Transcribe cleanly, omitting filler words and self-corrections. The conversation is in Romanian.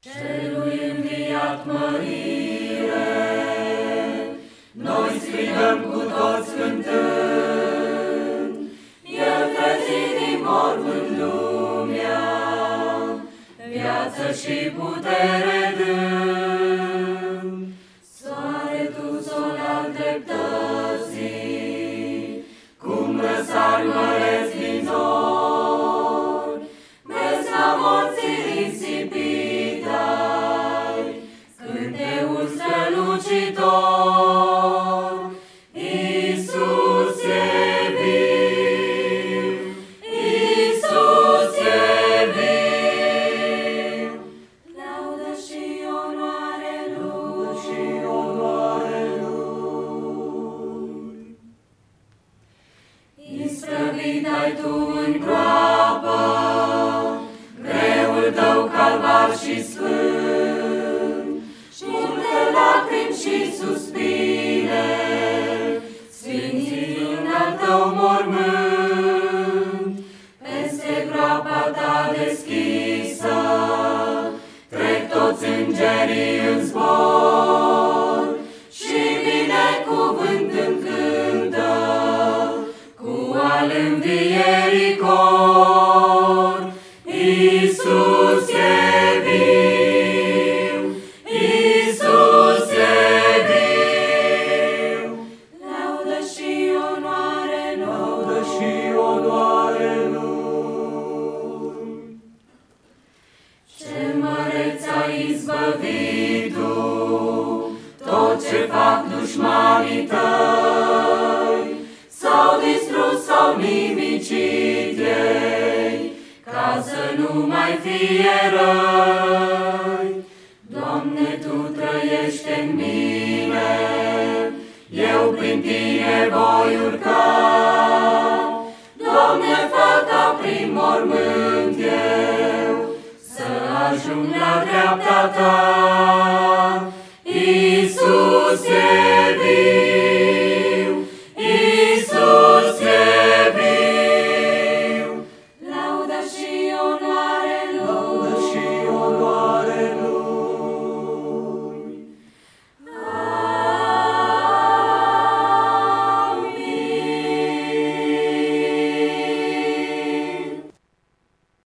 Celui înviat mărire, noi strigăm cu toți cântând, El trezit din mormânt în lumea, viață și putere dând. Soare tu, sol al dreptății, cum răsar măreți din zor, vesla morții risipită-ai, cânteul strălucitor. Iisus e viu, Iisus e viu, laudă și onoare Lui. Isprăvit-ai tu în groapă, greul tău calvar și sfânt, și multe lacrimi și suspine, sfințind al tău mormânt. Peste groapa ta deschisă trec toți îngerii în zbor și binecuvântând cântă cu al învierii cor. Iisus e viu, Iisus e viu, laudă și onoare Lui. Ce măreț ai izbăvit tu tot ce fac dușmanii tăi, s-au distrus, s-au nimicit ei, ca să nu mai fie răi. Doamne, Tu trăiește-n mine, eu prin Tine voi urca. Doamne, fă ca prin mormânt eu să ajung la dreapta Ta.